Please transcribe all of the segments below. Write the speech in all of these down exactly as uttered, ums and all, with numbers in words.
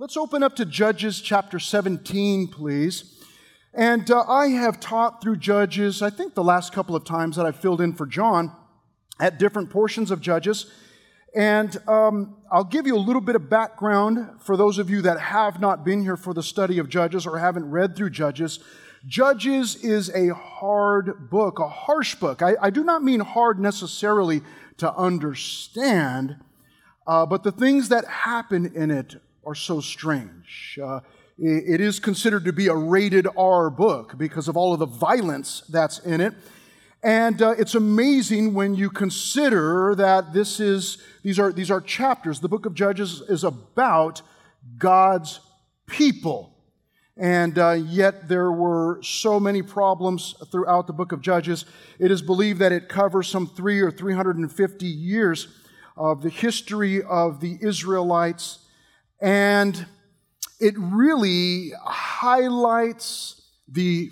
Let's open up to Judges chapter seventeen, please. And uh, I have taught through Judges, I think the last couple of times that I filled in for John, at different portions of Judges. And um, I'll give you a little bit of background for those of you that have not been here for the study of Judges or haven't read through Judges. Judges is a hard book, a harsh book. I, I do not mean hard necessarily to understand, uh, but the things that happen in it are so strange. Uh, it is considered to be a rated R book because of all of the violence that's in it. And uh, it's amazing when you consider that this is these are these are chapters. The book of Judges is about God's people. And uh, yet there were so many problems throughout the book of Judges. It is believed that it covers some three or three hundred fifty years of the history of the Israelites. And it really highlights the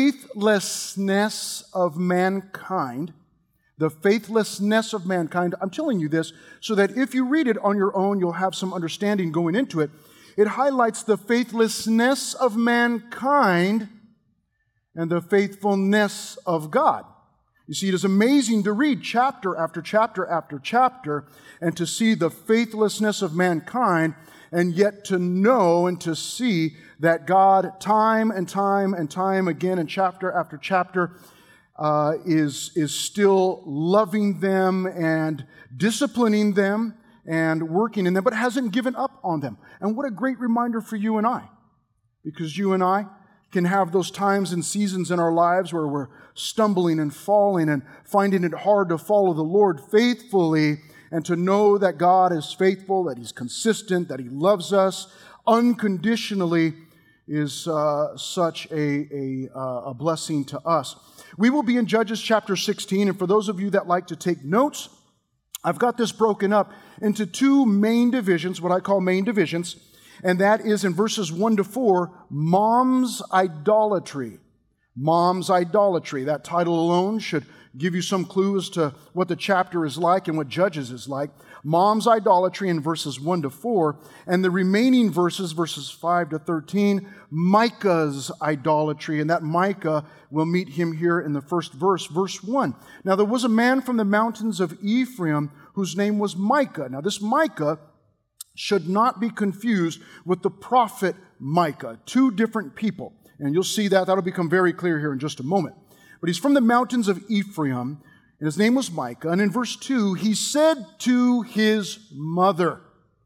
faithlessness of mankind. The faithlessness of mankind. I'm telling you this so that if you read it on your own, you'll have some understanding going into it. It highlights the faithlessness of mankind and the faithfulness of God. You see, it is amazing to read chapter after chapter after chapter and to see the faithlessness of mankind, and yet to know and to see that God, time and time and time again, in chapter after chapter, uh, is, is still loving them and disciplining them and working in them, but hasn't given up on them. And what a great reminder for you and I, because you and I can have those times and seasons in our lives where we're stumbling and falling and finding it hard to follow the Lord faithfully, and to know that God is faithful, that He's consistent, that He loves us unconditionally is uh, such a, a, a blessing to us. We will be in Judges chapter sixteen, and for those of you that like to take notes, I've got this broken up into two main divisions, what I call main divisions, and that is in verses one to four, Mom's Idolatry. Mom's Idolatry. That title alone should give you some clue as to what the chapter is like and what Judges is like. Mom's Idolatry in verses one to four, and the remaining verses, verses five to thirteen, Micah's Idolatry, and that Micah, we'll meet him here in the first verse, verse one. Now there was a man from the mountains of Ephraim whose name was Micah. Now this Micah should not be confused with the prophet Micah, two different people. And you'll see that, that'll become very clear here in just a moment. But he's from the mountains of Ephraim, and his name was Micah. And in verse two, he said to his mother,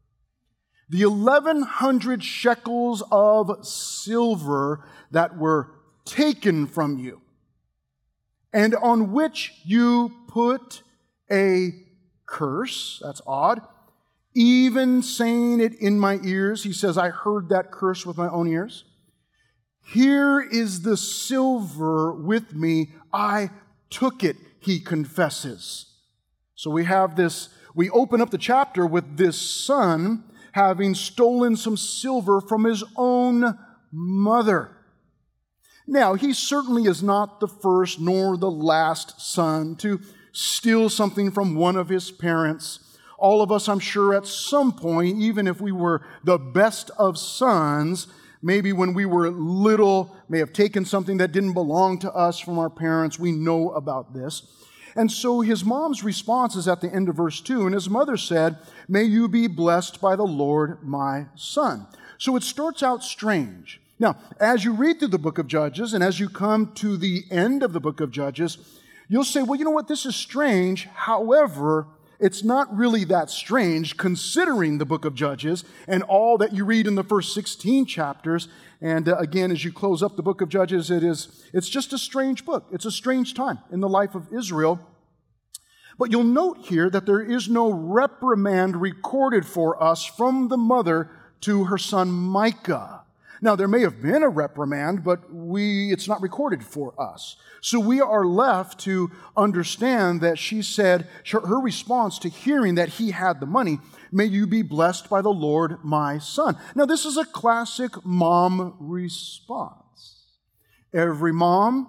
the eleven hundred shekels of silver that were taken from you, and on which you put a curse, that's odd, even saying it in my ears. He says, I heard that curse with my own ears. Here is the silver with me. I took it, he confesses. So we have this, we open up the chapter with this son having stolen some silver from his own mother. Now, he certainly is not the first nor the last son to steal something from one of his parents. All of us, I'm sure, at some point, even if we were the best of sons, maybe when we were little, may have taken something that didn't belong to us from our parents. We know about this. And so his mom's response is at the end of verse two, and his mother said, may you be blessed by the Lord, my son. So it starts out strange. Now, as you read through the book of Judges, and as you come to the end of the book of Judges, you'll say, well, you know what, this is strange. However, it's not really that strange considering the book of Judges and all that you read in the first sixteen chapters. And uh, again, as you close up the book of Judges, it is, it's just a strange book. It's a strange time in the life of Israel. But you'll note here that there is no reprimand recorded for us from the mother to her son Micah. Now, there may have been a reprimand, but we it's not recorded for us. So we are left to understand that she said, her response to hearing that he had the money, may you be blessed by the Lord, my son. Now, this is a classic mom response. Every mom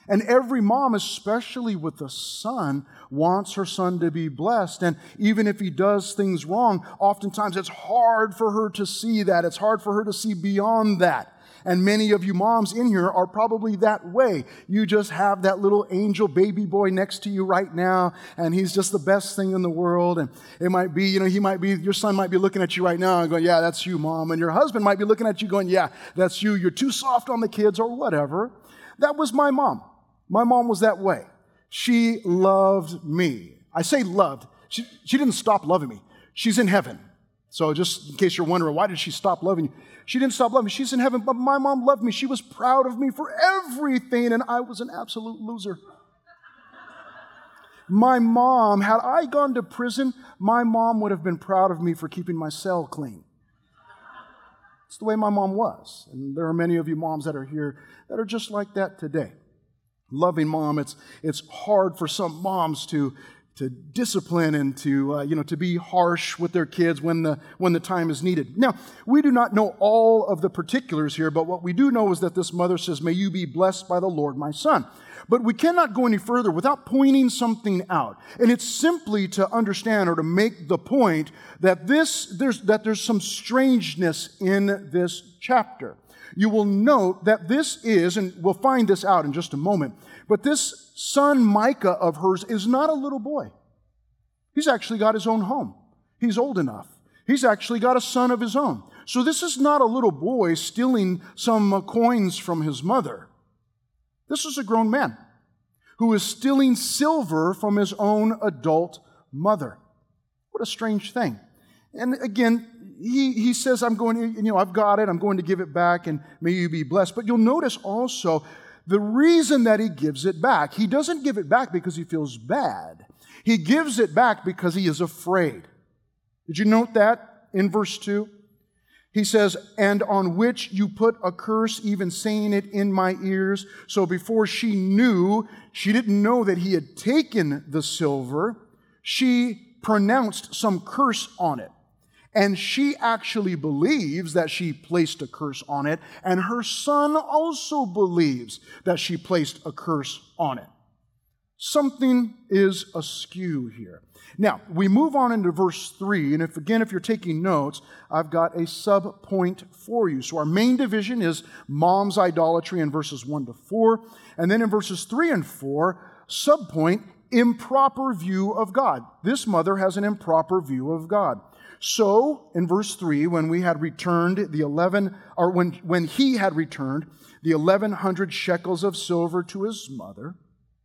And every mom, especially with a son, wants her son to be blessed. And even if he does things wrong, oftentimes it's hard for her to see that. It's hard for her to see beyond that. And many of you moms in here are probably that way. You just have that little angel baby boy next to you right now, and he's just the best thing in the world. And it might be, you know, he might be, your son might be looking at you right now and going, yeah, that's you, Mom. And your husband might be looking at you going, yeah, that's you. You're too soft on the kids or whatever. That was my mom. My mom was that way. She loved me. I say loved. She, she didn't stop loving me. She's in heaven. So just in case you're wondering, why did she stop loving you? She didn't stop loving me. She's in heaven, but my mom loved me. She was proud of me for everything, and I was an absolute loser. My mom, had I gone to prison, my mom would have been proud of me for keeping my cell clean. It's the way my mom was. And there are many of you moms that are here that are just like that today. Loving mom, it's it's hard for some moms to to discipline and to uh, you know to be harsh with their kids when the when the time is needed. Now, we do not know all of the particulars here, but what we do know is that this mother says, "May you be blessed by the Lord, my son." But we cannot go any further without pointing something out, and it's simply to understand or to make the point that this there's that there's some strangeness in this chapter. You will note that this is, and we'll find this out in just a moment, but this son Micah of hers is not a little boy. He's actually got his own home. He's old enough. He's actually got a son of his own. So this is not a little boy stealing some coins from his mother. This is a grown man who is stealing silver from his own adult mother. What a strange thing. And again, He, he says, I'm going to, you know, I've got it, I'm going to give it back, and may you be blessed. But you'll notice also the reason that he gives it back. He doesn't give it back because he feels bad. He gives it back because he is afraid. Did you note that in verse two? He says, and on which you put a curse, even saying it in my ears. So before she knew, she didn't know that he had taken the silver, she pronounced some curse on it. And she actually believes that she placed a curse on it, and her son also believes that she placed a curse on it. Something is askew here. Now, we move on into verse three, and if again, if you're taking notes, I've got a sub-point for you. So our main division is mom's idolatry in verses one to four, and then in verses three and four, sub-point, improper view of God. This mother has an improper view of God. So, in verse three, when we had returned the eleven, or when, when he had returned the eleven hundred shekels of silver to his mother,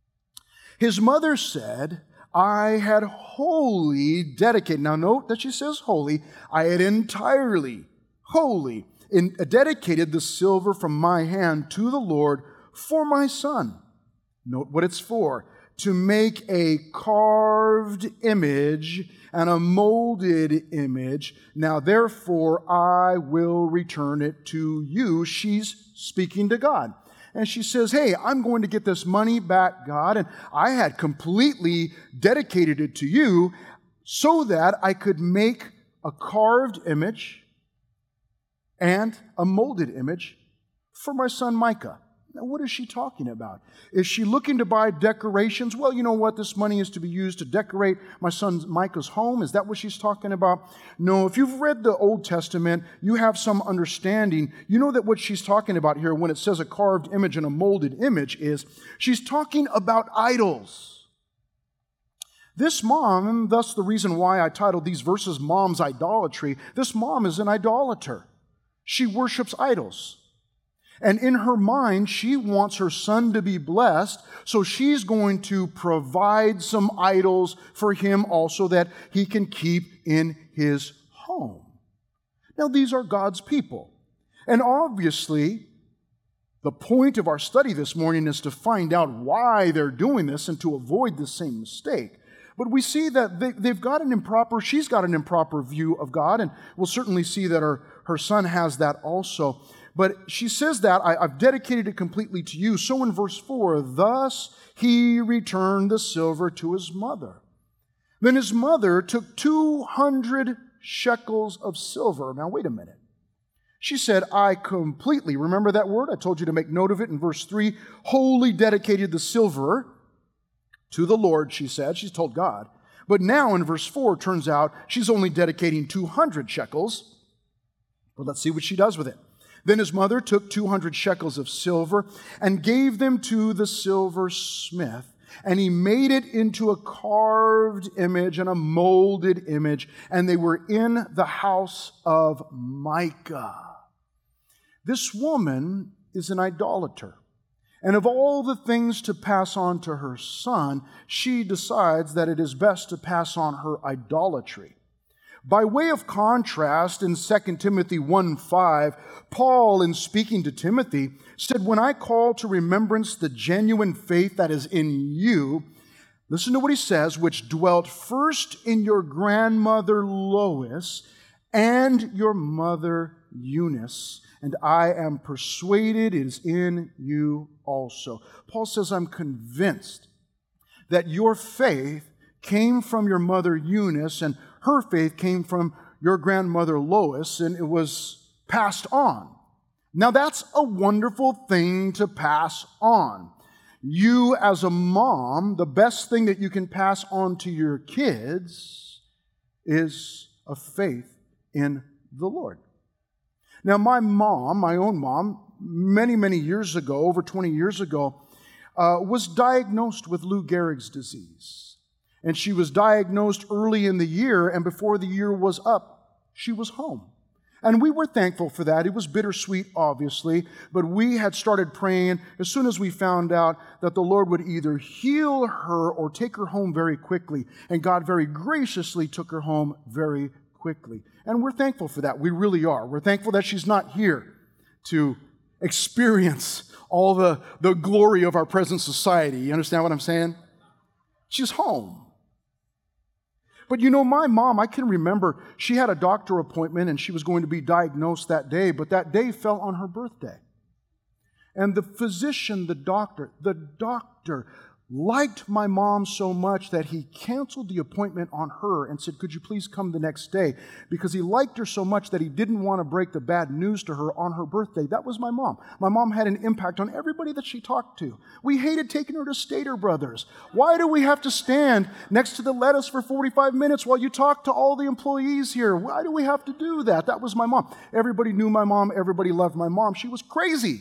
his mother said, I had wholly dedicated. Now note that she says wholly. I had entirely, wholly in, dedicated the silver from my hand to the Lord for my son. Note what it's for. To make a carved image and a molded image. Now, therefore, I will return it to you. She's speaking to God. And she says, hey, I'm going to get this money back, God, and I had completely dedicated it to you so that I could make a carved image and a molded image for my son Micah. Now, what is she talking about? Is she looking to buy decorations? Well, you know what? This money is to be used to decorate my son Micah's home. Is that what she's talking about? No, if you've read the Old Testament, you have some understanding. You know that what she's talking about here when it says a carved image and a molded image is she's talking about idols. This mom, and thus the reason why I titled these verses Mom's Idolatry, this mom is an idolater. She worships idols. And in her mind, she wants her son to be blessed, so she's going to provide some idols for him also that he can keep in his home. Now, these are God's people. And obviously, the point of our study this morning is to find out why they're doing this and to avoid the same mistake. But we see that they, they've got an improper, she's got an improper view of God, and we'll certainly see that her, her son has that also. But she says that, I, I've dedicated it completely to you. So in verse four, thus he returned the silver to his mother. Then his mother took two hundred shekels of silver. Now wait a minute. She said, I completely, remember that word? I told you to make note of it in verse three, wholly dedicated the silver to the Lord, she said. She's told God. But now in verse four, it turns out she's only dedicating two hundred shekels. But let's see what she does with it. Then his mother took two hundred shekels of silver and gave them to the silversmith. And he made it into a carved image and a molded image. And they were in the house of Micah. This woman is an idolater. And of all the things to pass on to her son, she decides that it is best to pass on her idolatry. By way of contrast, in Second Timothy one five, Paul, in speaking to Timothy, said, when I call to remembrance the genuine faith that is in you, listen to what he says, which dwelt first in your grandmother Lois and your mother Eunice, and I am persuaded it is in you also. Paul says, I'm convinced that your faith came from your mother Eunice, and her faith came from your grandmother Lois, and it was passed on. Now that's a wonderful thing to pass on. You as a mom, the best thing that you can pass on to your kids is a faith in the Lord. Now my mom, my own mom, many, many years ago, over twenty years ago, uh, was diagnosed with Lou Gehrig's disease. And she was diagnosed early in the year, and before the year was up, she was home. And we were thankful for that. It was bittersweet, obviously, but we had started praying as soon as we found out that the Lord would either heal her or take her home very quickly. And God very graciously took her home very quickly. And we're thankful for that. We really are. We're thankful that she's not here to experience all the, the glory of our present society. You understand what I'm saying? She's home. But you know, my mom, I can remember she had a doctor appointment and she was going to be diagnosed that day, but that day fell on her birthday. And the physician, the doctor, the doctor liked my mom so much that he canceled the appointment on her and said, could you please come the next day? Because he liked her so much that he didn't want to break the bad news to her on her birthday. That was my mom. My mom had an impact on everybody that she talked to. We hated taking her to Stater Brothers. Why do we have to stand next to the lettuce for forty-five minutes while you talk to all the employees here? Why do we have to do that? That was my mom. Everybody knew my mom. Everybody loved my mom. She was crazy.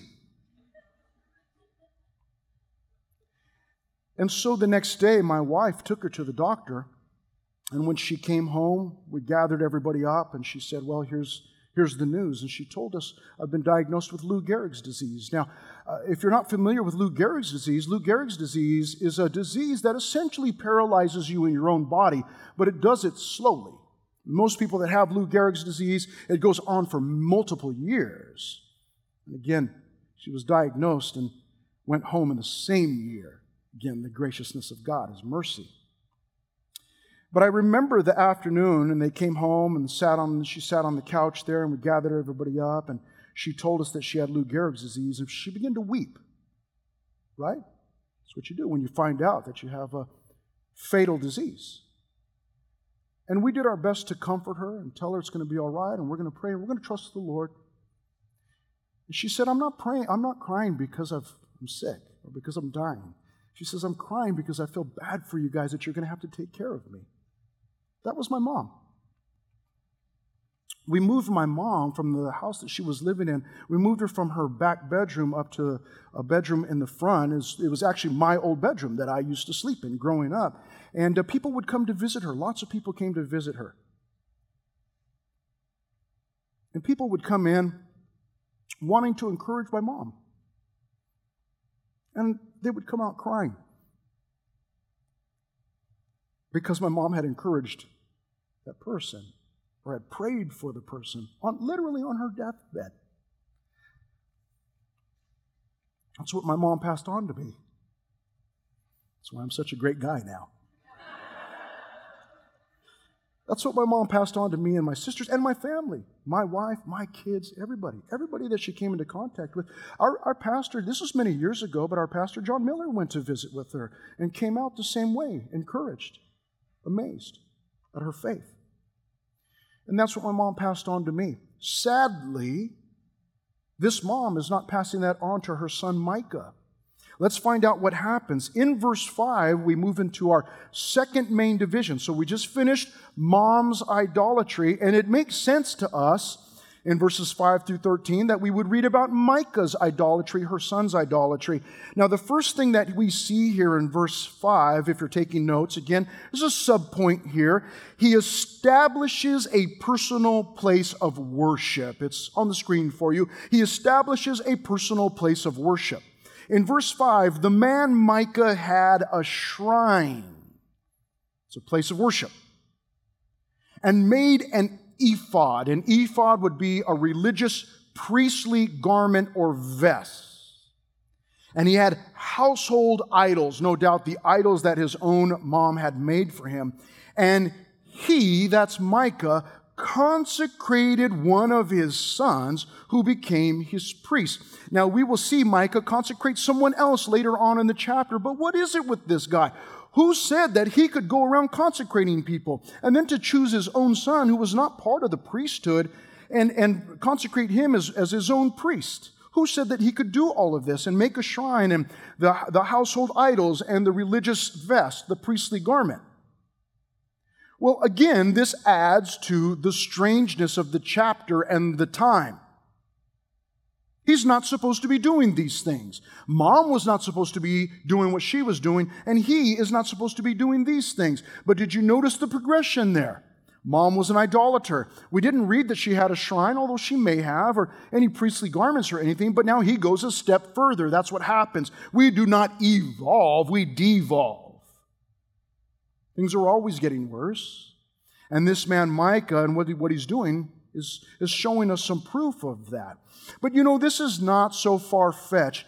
And so the next day, my wife took her to the doctor, and when she came home, we gathered everybody up, and she said, well, here's, here's the news. And she told us, I've been diagnosed with Lou Gehrig's disease. Now, uh, if you're not familiar with Lou Gehrig's disease, Lou Gehrig's disease is a disease that essentially paralyzes you in your own body, but it does it slowly. Most people that have Lou Gehrig's disease, it goes on for multiple years. And again, she was diagnosed and went home in the same year. Again, the graciousness of God, His mercy. But I remember the afternoon, and they came home and sat on. She sat on the couch there, and we gathered everybody up, and she told us that she had Lou Gehrig's disease, and she began to weep. Right? That's what you do when you find out that you have a fatal disease. And we did our best to comfort her and tell her it's going to be all right, and we're going to pray, and we're going to trust the Lord. And she said, "I'm not praying. I'm not crying because I've, I'm sick or because I'm dying." She says, I'm crying because I feel bad for you guys that you're going to have to take care of me. That was my mom. We moved my mom from the house that she was living in. We moved her from her back bedroom up to a bedroom in the front. It was actually my old bedroom that I used to sleep in growing up. And uh, people would come to visit her. Lots of people came to visit her. And people would come in wanting to encourage my mom. And they would come out crying because my mom had encouraged that person or had prayed for the person on literally on her deathbed. That's what my mom passed on to me. That's why I'm such a great guy now. That's what my mom passed on to me and my sisters and my family, my wife, my kids, everybody, everybody that she came into contact with. Our, our pastor, this was many years ago, but our pastor, John Miller, went to visit with her and came out the same way, encouraged, amazed at her faith. And that's what my mom passed on to me. Sadly, This mom is not passing that on to her son Micah. Let's find out what happens. In verse five, we move into our second main division. So we just finished mom's idolatry, and it makes sense to us in verses five through thirteen that we would read about Micah's idolatry, her son's idolatry. Now, the first thing that we see here in verse five, if you're taking notes, again, there's a subpoint here. He establishes a personal place of worship. It's on the screen for you. He establishes a personal place of worship. In verse five, the man Micah had a shrine. It's a place of worship. And made an ephod. An ephod would be a religious priestly garment or vest. And he had household idols, no doubt the idols that his own mom had made for him. And he, that's Micah, consecrated one of his sons who became his priest. Now, we will see Micah consecrate someone else later on in the chapter, but what is it with this guy? Who said that he could go around consecrating people? And then to choose his own son, who was not part of the priesthood, and, and consecrate him as, as his own priest. Who said that he could do all of this and make a shrine and the, the household idols and the religious vest, the priestly garment? Well, again, this adds to the strangeness of the chapter and the time. He's not supposed to be doing these things. Mom was not supposed to be doing what she was doing, and he is not supposed to be doing these things. But did you notice the progression there? Mom was an idolater. We didn't read that she had a shrine, although she may have, or any priestly garments or anything, but now he goes a step further. That's what happens. We do not evolve, we devolve. Things are always getting worse. And this man Micah and what, he, what he's doing is, is showing us some proof of that. But you know, this is not so far-fetched.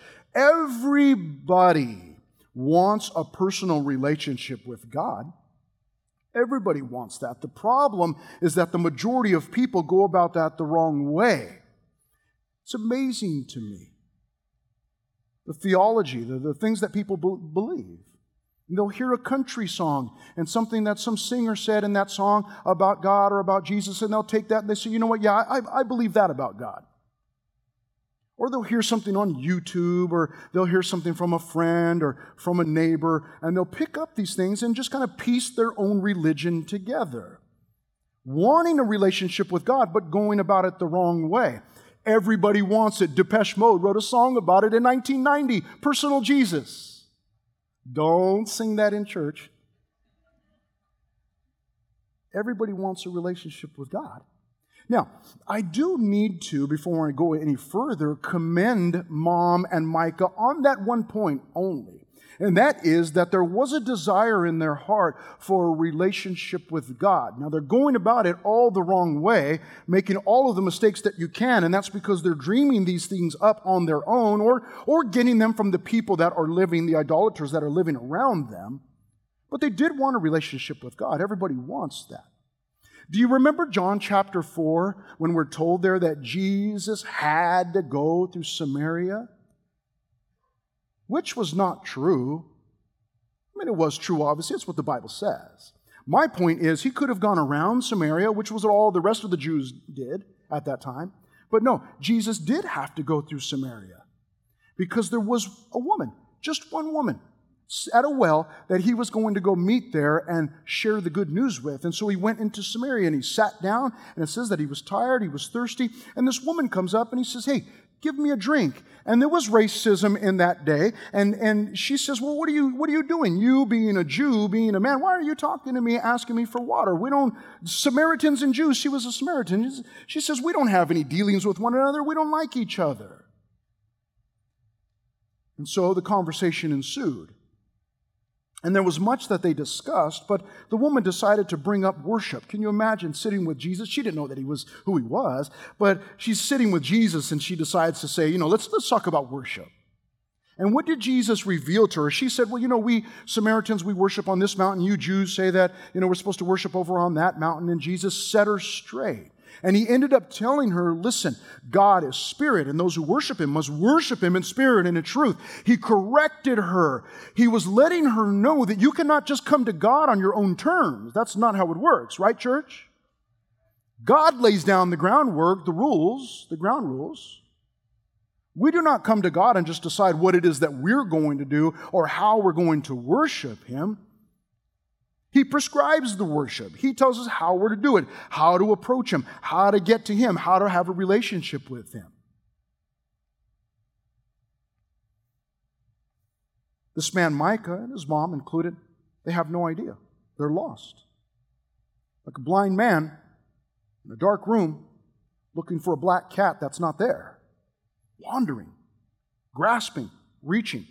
Everybody wants a personal relationship with God. Everybody wants that. The problem is that the majority of people go about that the wrong way. It's amazing to me. The theology, the, the things that people be- believe. They'll hear a country song and something that some singer said in that song about God or about Jesus, and they'll take that and they say, you know what, yeah, I, I believe that about God. Or they'll hear something on YouTube, or they'll hear something from a friend or from a neighbor, and they'll pick up these things and just kind of piece their own religion together. Wanting a relationship with God, but going about it the wrong way. Everybody wants it. Depeche Mode wrote a song about it in nineteen ninety, Personal Jesus. Don't sing that in church. Everybody wants a relationship with God. Now, I do need to, before I go any further, commend Mom and Micah on that one point only. And that is that there was a desire in their heart for a relationship with God. Now, they're going about it all the wrong way, making all of the mistakes that you can, and that's because they're dreaming these things up on their own, or, or getting them from the people that are living, the idolaters that are living around them. But they did want a relationship with God. Everybody wants that. Do you remember John chapter four, when we're told there that Jesus had to go through Samaria? Which was not true. I mean, it was true, obviously. It's what the Bible says. My point is, he could have gone around Samaria, which was what all the rest of the Jews did at that time. But no, Jesus did have to go through Samaria because there was a woman, just one woman, at a well that he was going to go meet there and share the good news with. And so he went into Samaria and he sat down, and it says that he was tired, he was thirsty, and this woman comes up and he says, hey, give me a drink. And there was racism in that day, and, and she says, well, what are you what are you doing? You being a Jew, being a man, why are you talking to me, asking me for water? We don't, Samaritans and Jews, she was a Samaritan. She says, we don't have any dealings with one another, we don't like each other. And so the conversation ensued. And there was much that they discussed, but the woman decided to bring up worship. Can you imagine sitting with Jesus? She didn't know that he was who he was, but she's sitting with Jesus and she decides to say, you know, let's, let's talk about worship. And what did Jesus reveal to her? She said, well, you know, we Samaritans, we worship on this mountain. You Jews say that, you know, we're supposed to worship over on that mountain. And Jesus set her straight. And he ended up telling her, listen, God is spirit, and those who worship him must worship him in spirit and in truth. He corrected her. He was letting her know that you cannot just come to God on your own terms. That's not how it works, right, church? God lays down the groundwork, the rules, the ground rules. We do not come to God and just decide what it is that we're going to do or how we're going to worship Him. He prescribes the worship. He tells us how we're to do it, how to approach Him, how to get to Him, how to have a relationship with Him. This man Micah and his mom included, they have no idea. They're lost. Like a blind man in a dark room looking for a black cat that's not there. Wandering, grasping, reaching.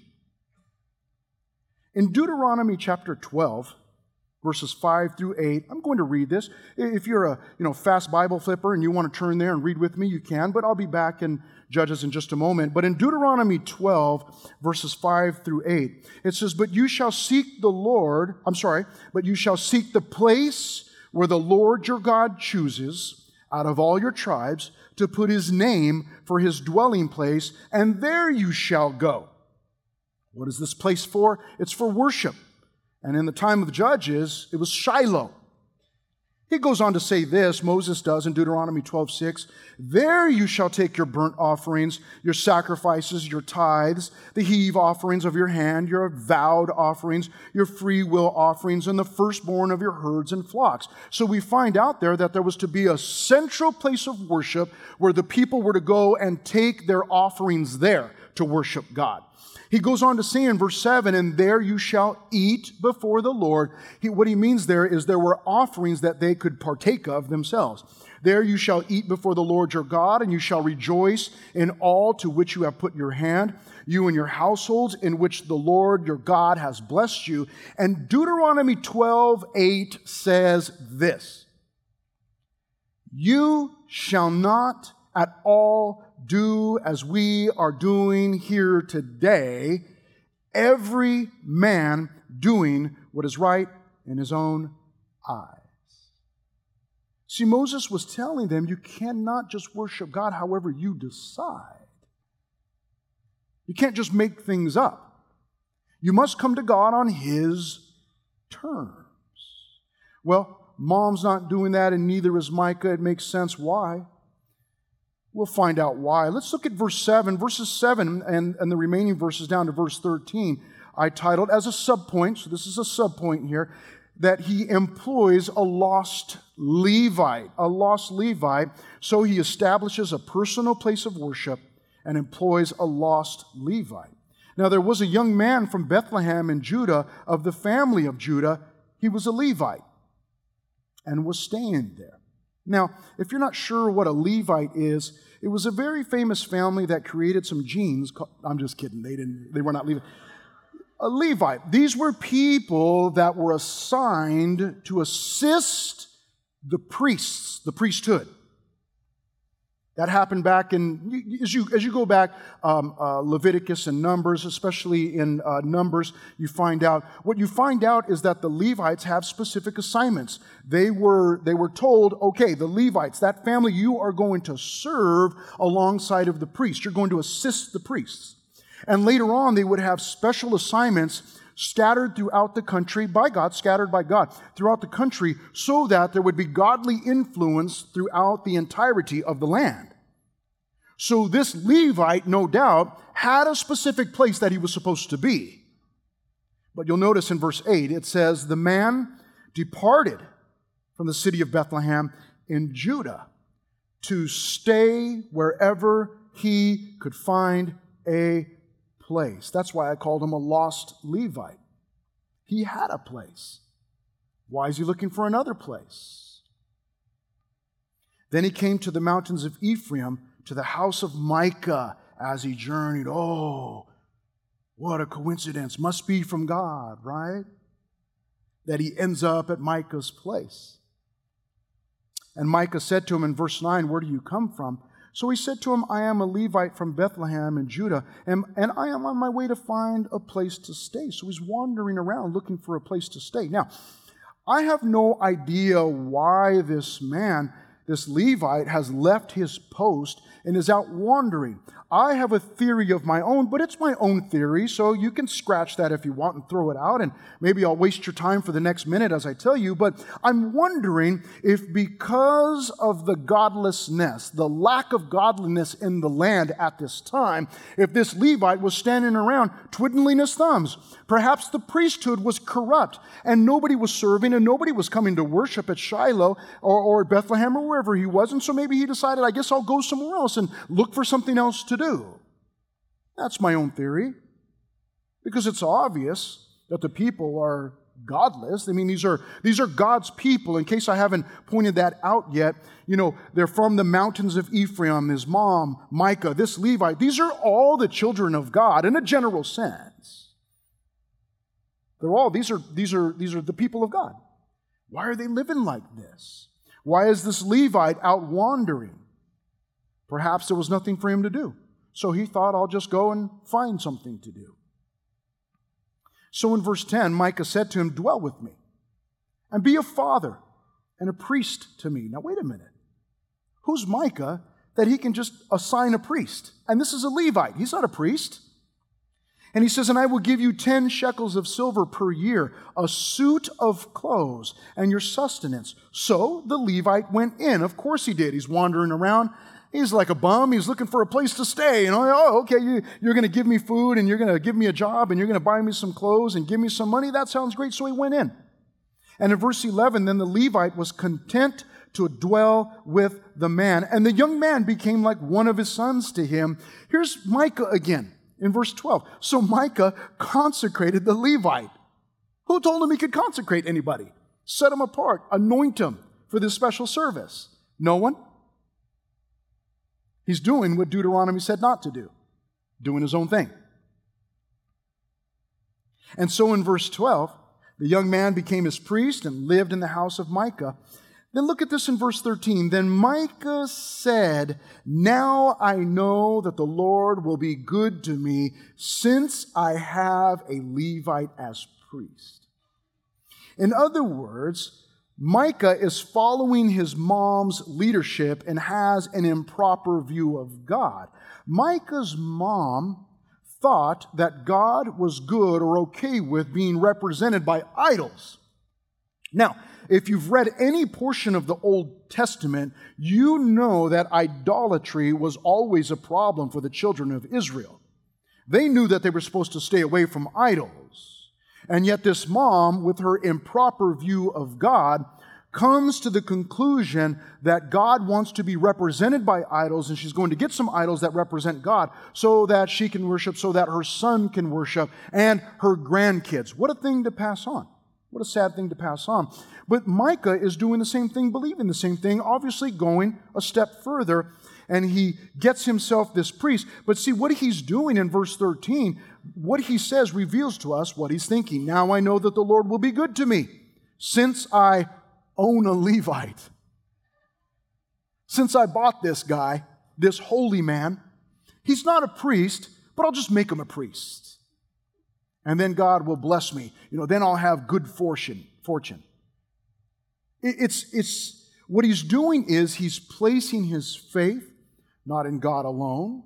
In Deuteronomy chapter twelve, verses five through eight, I'm going to read this. If you're a you know fast Bible flipper and you want to turn there and read with me, you can, but I'll be back in Judges in just a moment. But in Deuteronomy twelve, verses five through eight, it says, "But you shall seek the Lord, I'm sorry, but you shall seek the place where the Lord your God chooses out of all your tribes to put His name for His dwelling place, and there you shall go." What is this place for? It's for worship. And in the time of the Judges, it was Shiloh. He goes on to say this, Moses does in Deuteronomy twelve six, "There you shall take your burnt offerings, your sacrifices, your tithes, the heave offerings of your hand, your vowed offerings, your free will offerings, and the firstborn of your herds and flocks." So we find out there that there was to be a central place of worship where the people were to go and take their offerings there to worship God. He goes on to say in verse seven, "And there you shall eat before the Lord." He, what he means there is there were offerings that they could partake of themselves. "There you shall eat before the Lord your God, and you shall rejoice in all to which you have put your hand, you and your households, in which the Lord your God has blessed you." And Deuteronomy twelve eight says this, "You shall not at all do as we are doing here today, every man doing what is right in his own eyes." See, Moses was telling them you cannot just worship God however you decide. You can't just make things up. You must come to God on His terms. Well, mom's not doing that, and neither is Micah. It makes sense why. We'll find out why. Let's look at verse seven. Verses seven and, and the remaining verses down to verse thirteen, I titled as a subpoint, so this is a subpoint here, that he employs a lost Levite. A lost Levite. So he establishes a personal place of worship and employs a lost Levite. Now there was a young man from Bethlehem in Judah, of the family of Judah. He was a Levite and was staying there. Now, if you're not sure what a Levite is, it was a very famous family that created some genes. Called, I'm just kidding. They didn't. They were not Levite. A Levite. These were people that were assigned to assist the priests, the priesthood. That happened back in, as you, as you go back, um, uh, Leviticus and Numbers, especially in uh, Numbers, you find out, what you find out is that the Levites have specific assignments. They were, they were told, okay, the Levites, that family, you are going to serve alongside of the priests. You're going to assist the priests. And later on, they would have special assignments scattered throughout the country by God, scattered by God throughout the country, so that there would be godly influence throughout the entirety of the land. So this Levite, no doubt, had a specific place that he was supposed to be. But you'll notice in verse eight, it says, "The man departed from the city of Bethlehem in Judah to stay wherever he could find a place." That's why I called him a lost Levite. He had a place. Why is he looking for another place? "Then he came to the mountains of Ephraim, to the house of Micah as he journeyed." Oh, what a coincidence. Must be from God, right? That he ends up at Micah's place. "And Micah said to him," in verse nine, "Where do you come from?" So he said to him, "I am a Levite from Bethlehem in Judah, and, and I am on my way to find a place to stay." So he's wandering around looking for a place to stay. Now, I have no idea why this man this Levite has left his post and is out wandering. I have a theory of my own, but it's my own theory, so you can scratch that if you want and throw it out, and maybe I'll waste your time for the next minute as I tell you, but I'm wondering if because of the godlessness, the lack of godliness in the land at this time, if this Levite was standing around twiddling his thumbs. Perhaps the priesthood was corrupt, and nobody was serving, and nobody was coming to worship at Shiloh or, or at Bethlehem or wherever he was, and so maybe he decided, I guess I'll go somewhere else and look for something else to do. That's my own theory, because it's obvious that the people are godless. I mean, these are these are God's people. In case I haven't pointed that out yet, you know, they're from the mountains of Ephraim, his mom, Micah, this Levite. These are all the children of God in a general sense. They're all, these are, these are, these are the people of God. Why are they living like this? Why is this Levite out wandering? Perhaps there was nothing for him to do. So he thought, I'll just go and find something to do. So in verse ten, Micah said to him, dwell with me, and be a father and a priest to me. Now wait a minute. Who's Micah that he can just assign a priest? And this is a Levite. He's not a priest. And he says, and I will give you ten shekels of silver per year, a suit of clothes, and your sustenance. So the Levite went in. Of course he did. He's wandering around. He's like a bum. He's looking for a place to stay. You know, oh, okay, you, you're going to give me food, and you're going to give me a job, and you're going to buy me some clothes, and give me some money. That sounds great. So he went in. And in verse eleven, then the Levite was content to dwell with the man. And the young man became like one of his sons to him. Here's Micah again. In verse twelve, so Micah consecrated the Levite. Who told him he could consecrate anybody? Set him apart, anoint him for this special service. No one. He's doing what Deuteronomy said not to do, doing his own thing. And so in verse twelve, the young man became his priest and lived in the house of Micah. Then look at this in verse thirteen. Then Micah said, now I know that the Lord will be good to me since I have a Levite as priest. In other words, Micah is following his mom's leadership and has an improper view of God. Micah's mom thought that God was good or okay with being represented by idols. Now, if you've read any portion of the Old Testament, you know that idolatry was always a problem for the children of Israel. They knew that they were supposed to stay away from idols. And yet this mom, with her improper view of God, comes to the conclusion that God wants to be represented by idols, and she's going to get some idols that represent God so that she can worship, so that her son can worship, and her grandkids. What a thing to pass on. What a sad thing to pass on. But Micah is doing the same thing, believing the same thing, obviously going a step further, and he gets himself this priest. But see, what he's doing in verse thirteen, what he says reveals to us what he's thinking. Now I know that the Lord will be good to me, since I own a Levite. Since I bought this guy, this holy man, he's not a priest, but I'll just make him a priest. And then God will bless me. You know, then I'll have good fortune. Fortune. It's, it's, what he's doing is he's placing his faith not in God alone.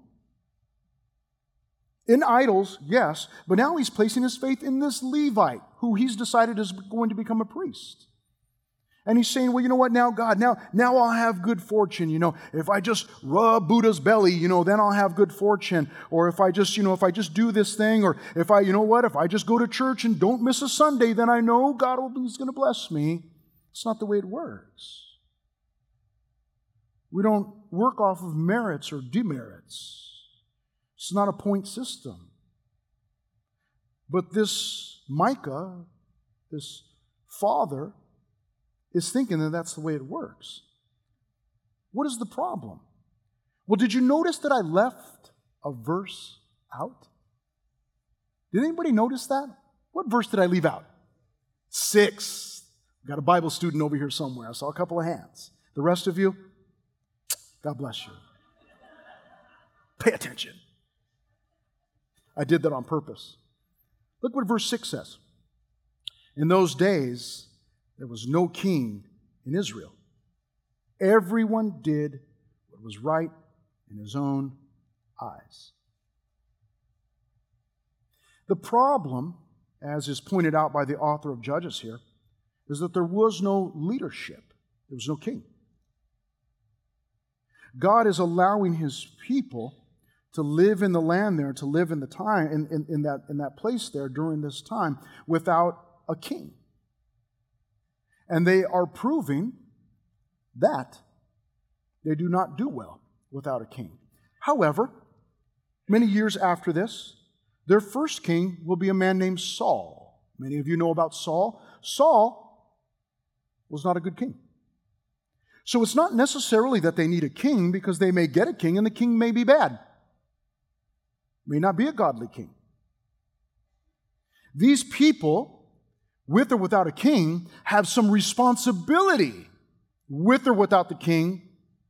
In idols, yes, but now he's placing his faith in this Levite, who he's decided is going to become a priest. And he's saying, well, you know what, now God, now, now I'll have good fortune. You know, if I just rub Buddha's belly, you know, then I'll have good fortune. Or if I just, you know, if I just do this thing, or if I, you know what, if I just go to church and don't miss a Sunday, then I know God is going to bless me. It's not the way it works. We don't work off of merits or demerits. It's not a point system. But this Micah, this father, is thinking that that's the way it works. What is the problem? Well, did you notice that I left a verse out? Did anybody notice that? What verse did I leave out? Six. Got a Bible student over here somewhere. I saw a couple of hands. The rest of you, God bless you. Pay attention. I did that on purpose. Look what verse six says. In those days, there was no king in Israel. Everyone did what was right in his own eyes. The problem, as is pointed out by the author of Judges here, is that there was no leadership. There was no king. God is allowing His people to live in the land there, to live in the time, in, in, in, that, in that place there during this time without a king. And they are proving that they do not do well without a king. However, many years after this, their first king will be a man named Saul. Many of you know about Saul. Saul was not a good king. So it's not necessarily that they need a king, because they may get a king and the king may be bad. May not be a godly king. These people, with or without a king, have some responsibility, with or without the king,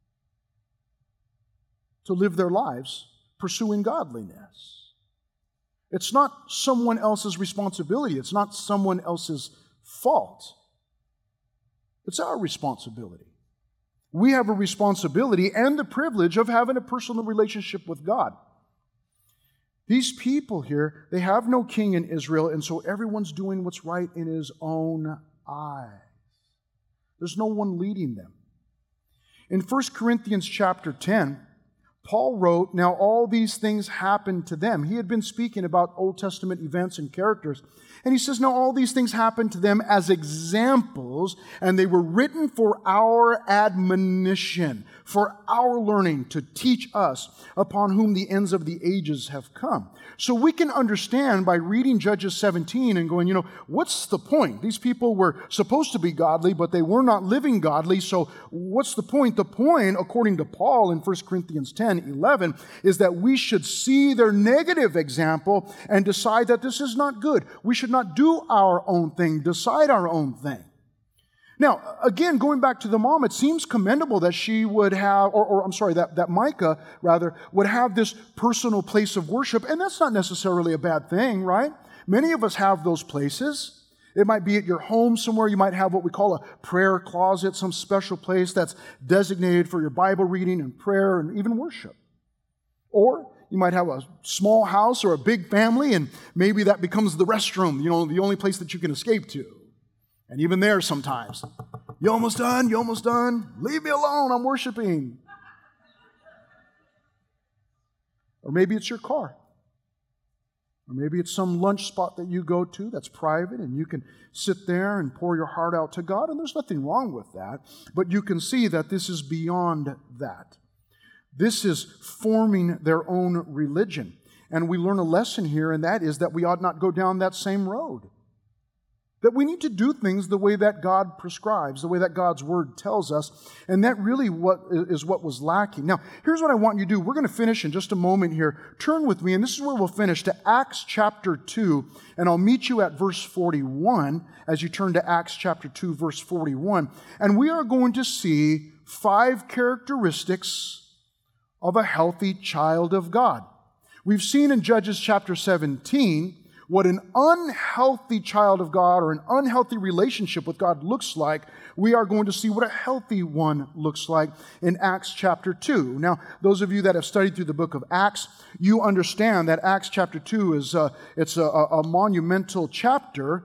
to live their lives pursuing godliness. It's not someone else's responsibility. It's not someone else's fault. It's our responsibility. We have a responsibility and the privilege of having a personal relationship with God. These people here, they have no king in Israel, and so everyone's doing what's right in his own eyes. There's no one leading them. In First Corinthians chapter ten, Paul wrote, "Now all these things happened to them." He had been speaking about Old Testament events and characters. And he says, "Now all these things happened to them as examples, and they were written for our admonition, for our learning, to teach us, upon whom the ends of the ages have come." So we can understand by reading Judges seventeen and going, you know, what's the point? These people were supposed to be godly, but they were not living godly, so what's the point? The point, according to Paul in First Corinthians ten eleven, is that we should see their negative example and decide that this is not good. We should not do our own thing, decide our own thing. Now, again, going back to the mom, it seems commendable that she would have, or, or I'm sorry, that, that Micah, rather, would have this personal place of worship, and that's not necessarily a bad thing, right? Many of us have those places. It might be at your home somewhere. You might have what we call a prayer closet, some special place that's designated for your Bible reading and prayer and even worship. Or you might have a small house or a big family, and maybe that becomes the restroom, you know, the only place that you can escape to. And even there sometimes, you almost done? You almost done? Leave me alone, I'm worshiping. Or maybe it's your car. Or maybe it's some lunch spot that you go to that's private, and you can sit there and pour your heart out to God, and there's nothing wrong with that. But you can see that this is beyond that. This is forming their own religion. And we learn a lesson here, and that is that we ought not go down that same road. That we need to do things the way that God prescribes, the way that God's Word tells us, and that really what is what was lacking. Now, here's what I want you to do. We're going to finish in just a moment here. Turn with me, and this is where we'll finish, to Acts chapter two, and I'll meet you at verse forty-one as you turn to Acts chapter two, verse forty-one. And we are going to see five characteristics of a healthy child of God. We've seen in Judges chapter seventeen what an unhealthy child of God or an unhealthy relationship with God looks like. We are going to see what a healthy one looks like in Acts chapter two. Now, those of you that have studied through the book of Acts, you understand that Acts chapter two is a, it's a, a monumental chapter.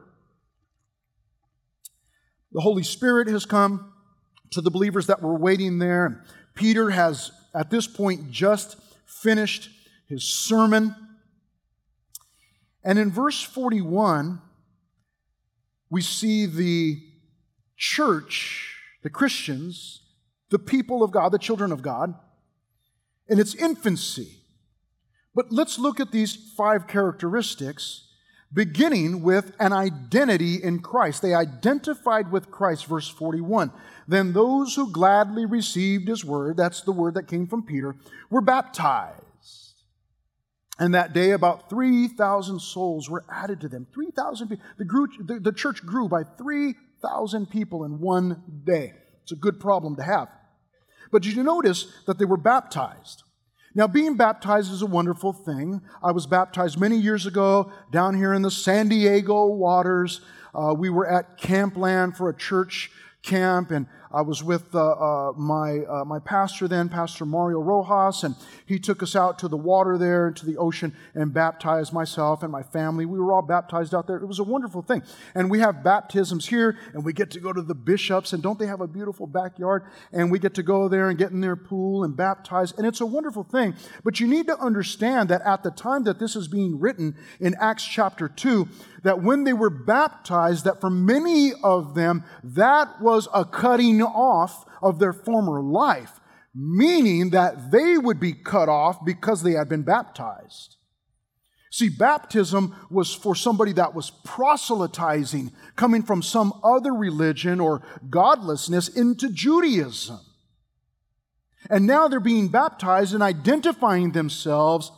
The Holy Spirit has come to the believers that were waiting there. Peter has, at this point, just finished his sermon. And in verse forty-one, we see the church, the Christians, the people of God, the children of God, in its infancy. But let's look at these five characteristics, beginning with an identity in Christ. They identified with Christ, verse forty-one. Then those who gladly received His word, that's the word that came from Peter, were baptized. And that day, about three thousand souls were added to them. three thousand people. The, grew, the, the church grew by three thousand people in one day. It's a good problem to have. But did you notice that they were baptized? Now, being baptized is a wonderful thing. I was baptized many years ago down here in the San Diego waters. Uh, we were at Campland for a church camp, and uh, I was with uh, uh, my uh, my pastor then, Pastor Mario Rojas, and he took us out to the water there, to the ocean, and baptized myself and my family. We were all baptized out there. It was a wonderful thing. And we have baptisms here, and we get to go to the bishops, and don't they have a beautiful backyard? And we get to go there and get in their pool and baptize, and it's a wonderful thing. But you need to understand that at the time that this is being written in Acts chapter two, that when they were baptized, that for many of them, that was a cutting off of their former life, meaning that they would be cut off because they had been baptized. See, baptism was for somebody that was proselytizing, coming from some other religion or godlessness into Judaism. And now they're being baptized and identifying themselves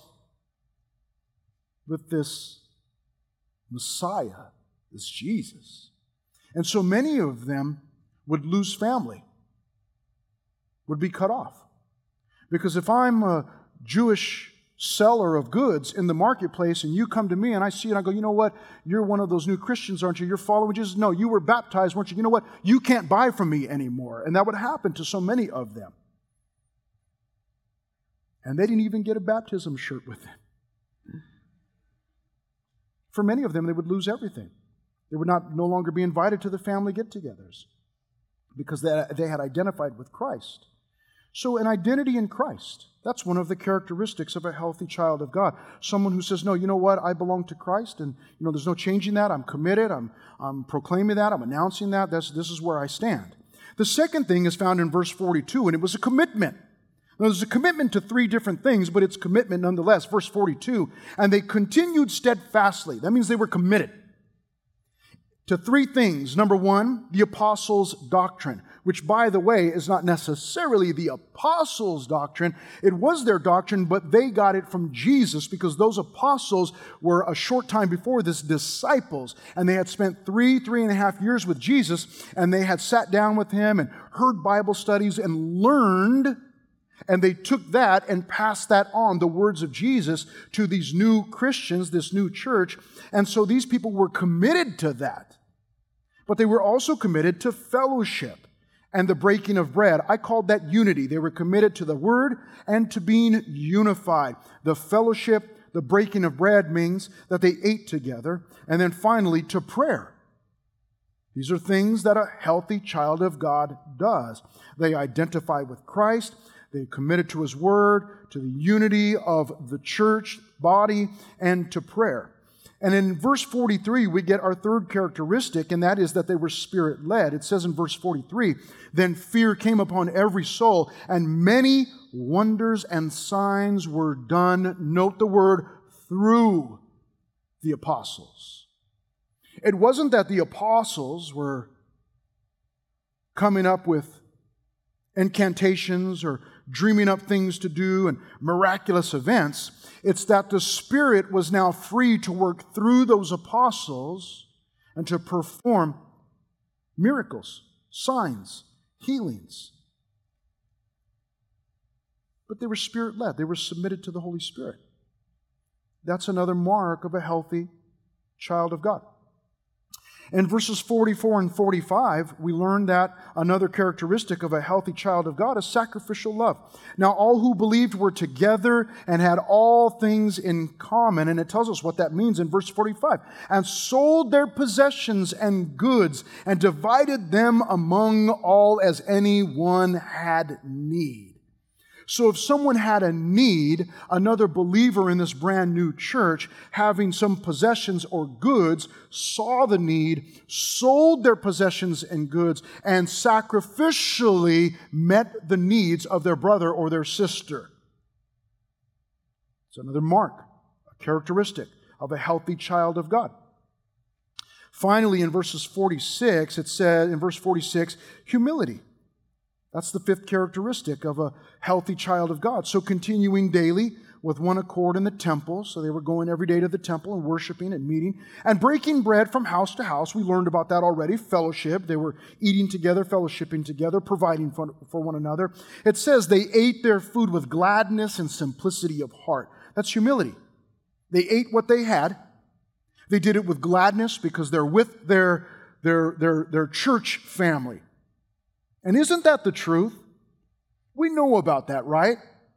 with this Messiah, this Jesus. And so many of them would lose family, would be cut off. Because if I'm a Jewish seller of goods in the marketplace and you come to me and I see it and I go, you know what, you're one of those new Christians, aren't you? You're following Jesus? No, you were baptized, weren't you? You know what, you can't buy from me anymore. And that would happen to so many of them. And they didn't even get a baptism shirt with them. For many of them, they would lose everything. They would not no longer be invited to the family get-togethers because they, they had identified with Christ. So an identity in Christ, that's one of the characteristics of a healthy child of God. Someone who says, no, you know what, I belong to Christ, and you know, there's no changing that. I'm committed. I'm, I'm proclaiming that. I'm announcing that. That's, this is where I stand. The second thing is found in verse forty-two, and it was a commitment. Now, there's a commitment to three different things, but it's commitment nonetheless. Verse forty-two, and they continued steadfastly. That means they were committed to three things. Number one, the apostles' doctrine, which, by the way, is not necessarily the apostles' doctrine. It was their doctrine, but they got it from Jesus because those apostles were a short time before this disciples, and they had spent three, three and a half years with Jesus, and they had sat down with him and heard Bible studies and learned. And they took that and passed that on, the words of Jesus, to these new Christians, this new church. And so these people were committed to that. But they were also committed to fellowship and the breaking of bread. I called that unity. They were committed to the word and to being unified. The fellowship, the breaking of bread means that they ate together. And then finally, to prayer. These are things that a healthy child of God does. They identify with Christ. They committed to His Word, to the unity of the church body, and to prayer. And in verse forty-three, we get our third characteristic, and that is that they were Spirit-led. It says in verse forty-three, then fear came upon every soul, and many wonders and signs were done. Note the word, through the apostles. It wasn't that the apostles were coming up with incantations or dreaming up things to do and miraculous events. It's that the Spirit was now free to work through those apostles and to perform miracles, signs, healings. But they were Spirit-led. They were submitted to the Holy Spirit. That's another mark of a healthy child of God. In verses forty-four and forty-five, we learn that another characteristic of a healthy child of God is sacrificial love. Now, all who believed were together and had all things in common. And it tells us what that means in verse forty-five. And sold their possessions and goods and divided them among all as any one had need. So if someone had a need, another believer in this brand new church, having some possessions or goods, saw the need, sold their possessions and goods, and sacrificially met the needs of their brother or their sister. It's another mark, a characteristic of a healthy child of God. Finally, in verses forty-six, it says, in verse forty-six, humility. That's the fifth characteristic of a healthy child of God. So continuing daily with one accord in the temple. So they were going every day to the temple and worshiping and meeting. And breaking bread from house to house. We learned about that already. Fellowship. They were eating together, fellowshipping together, providing for, for one another. It says they ate their food with gladness and simplicity of heart. That's humility. They ate what they had. They did it with gladness because they're with their, their, their, their church family. And isn't that the truth? We know about that, right?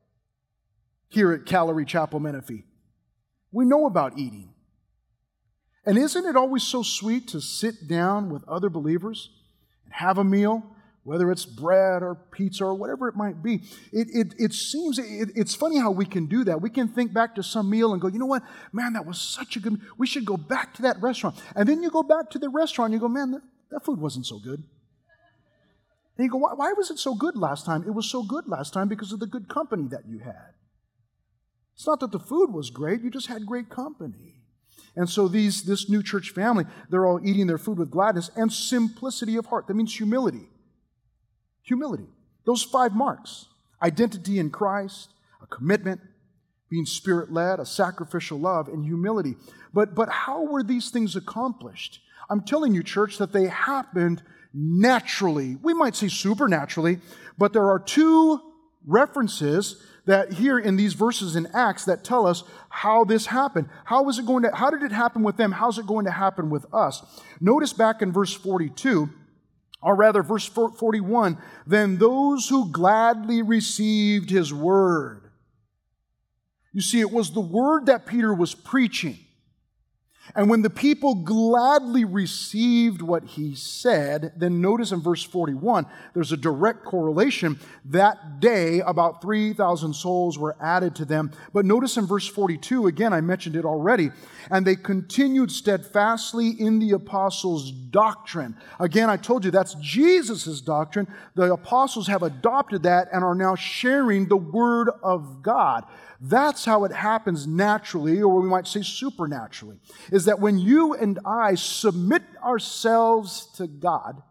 Here at Calvary Chapel Menifee. We know about eating. And isn't it always so sweet to sit down with other believers and have a meal, whether it's bread or pizza or whatever it might be? It, it, it seems, it, it's funny how we can do that. We can think back to some meal and go, you know what? Man, that was such a good, we should go back to that restaurant. And then you go back to the restaurant and you go, man, that, that food wasn't so good. And you go, why, why was it so good last time? It was so good last time because of the good company that you had. It's not that the food was great, you just had great company. And so these, this new church family, they're all eating their food with gladness and simplicity of heart. That means humility. Humility. Those five marks. Identity in Christ, a commitment, being Spirit-led, a sacrificial love, and humility. But, but how were these things accomplished? I'm telling you, church, that they happened naturally. We might say supernaturally, but there are two references that here in these verses in Acts that tell us how this happened. How is it going to, how did it happen with them? How's it going to happen with us? Notice back in verse forty-two, or rather verse forty-one, then those who gladly received his word. You see, it was the word that Peter was preaching. And when the people gladly received what he said, then notice in verse forty-one, there's a direct correlation. That day, about three thousand souls were added to them. But notice in verse forty-two, again, I mentioned it already, and they continued steadfastly in the apostles' doctrine. Again, I told you that's Jesus' doctrine. The apostles have adopted that and are now sharing the word of God. That's how it happens naturally, or we might say supernaturally, is that when you and I submit ourselves to God,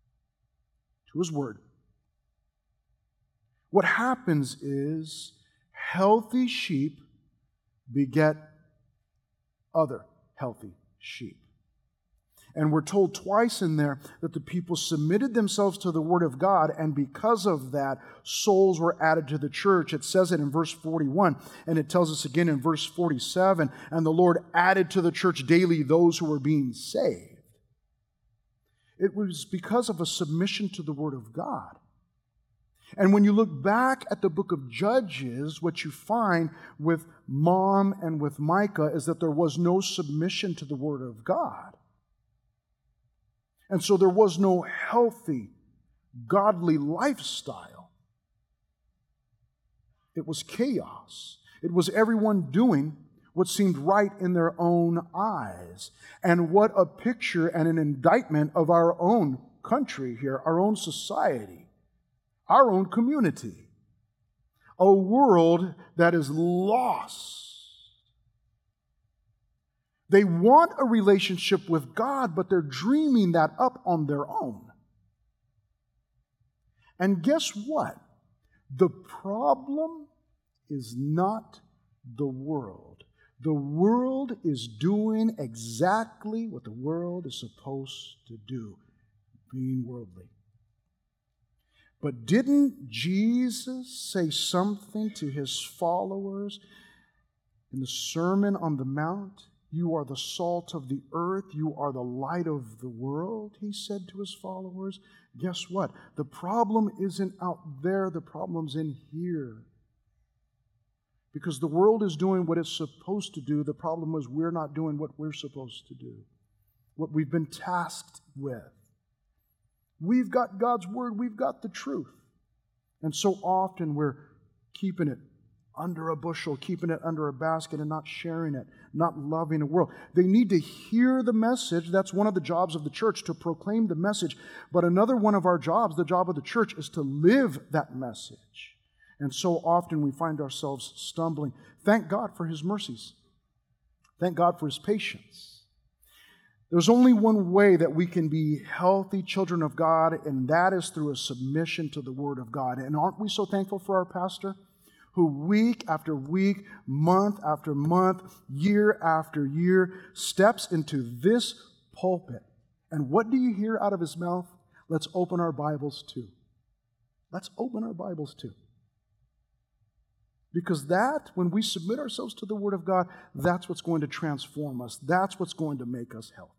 to His Word, what happens is healthy sheep beget other healthy sheep. And we're told twice in there that the people submitted themselves to the Word of God, and because of that, souls were added to the church. It says it in verse forty-one, and it tells us again in verse forty-seven, and the Lord added to the church daily those who were being saved. It was because of a submission to the Word of God. And when you look back at the book of Judges, what you find with Mom and with Micah is that there was no submission to the Word of God. And so there was no healthy, godly lifestyle. It was chaos. It was everyone doing what seemed right in their own eyes. And what a picture and an indictment of our own country here, our own society, our own community. A world that is lost. They want a relationship with God, but they're dreaming that up on their own. And guess what? The problem is not the world. The world is doing exactly what the world is supposed to do, being worldly. But didn't Jesus say something to His followers in the Sermon on the Mount? You are the salt of the earth. You are the light of the world, He said to His followers. Guess what? The problem isn't out there. The problem's in here. Because the world is doing what it's supposed to do. The problem is we're not doing what we're supposed to do, what we've been tasked with. We've got God's Word. We've got the truth. And so often we're keeping it under a bushel, keeping it under a basket and not sharing it, not loving the world. They need to hear the message. That's one of the jobs of the church, to proclaim the message. But another one of our jobs, the job of the church, is to live that message. And so often we find ourselves stumbling. Thank God for His mercies. Thank God for His patience. There's only one way that we can be healthy children of God, and that is through a submission to the Word of God. And aren't we so thankful for our pastor, who week after week, month after month, year after year, steps into this pulpit. And what do you hear out of his mouth? Let's open our Bibles too. Let's open our Bibles too. Because that, when we submit ourselves to the Word of God, that's what's going to transform us. That's what's going to make us healthy.